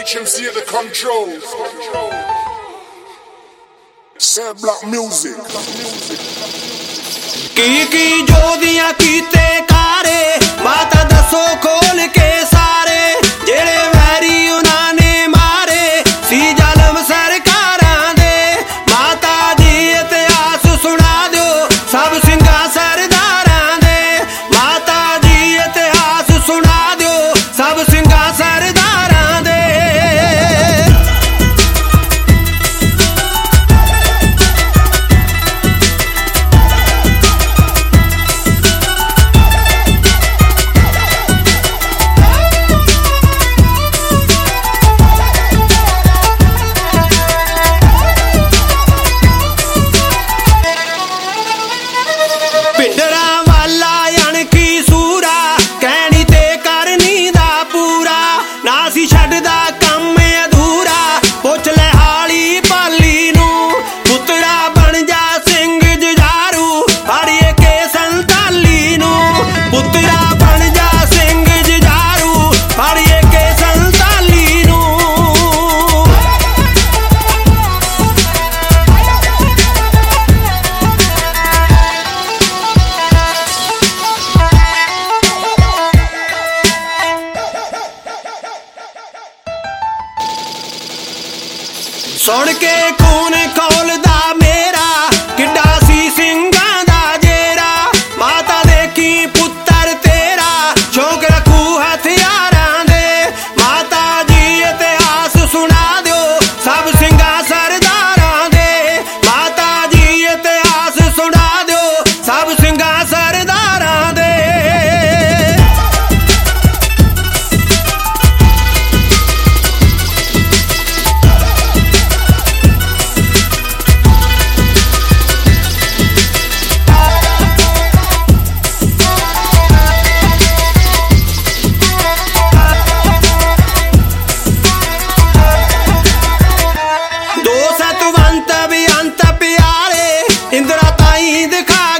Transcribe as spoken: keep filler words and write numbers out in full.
H M C at the controls. Sad Block Music. की की जोदियां कीते कारे माता दसो खोल के सारे जेड़े वैरी उन्हां ने मारे सी जालम सरकारां दे माता दी इतिहास सुना दो सब सिंघां सरदारां दे माता दी इतिहास सुना दो सब सिंघां सरदारां दे सुन के खून खोलदा मेरा किड्डा सी सिंघां दा जेरा माता देखी पुत्तर तेरा शौक रखू हथियारां दे माता जी इतिहास सुना दो सब सिंघां सरदारां दे माता जी इतिहास सुना दो सब सिंघां सरदारां दे इंदिरा ताई दिखा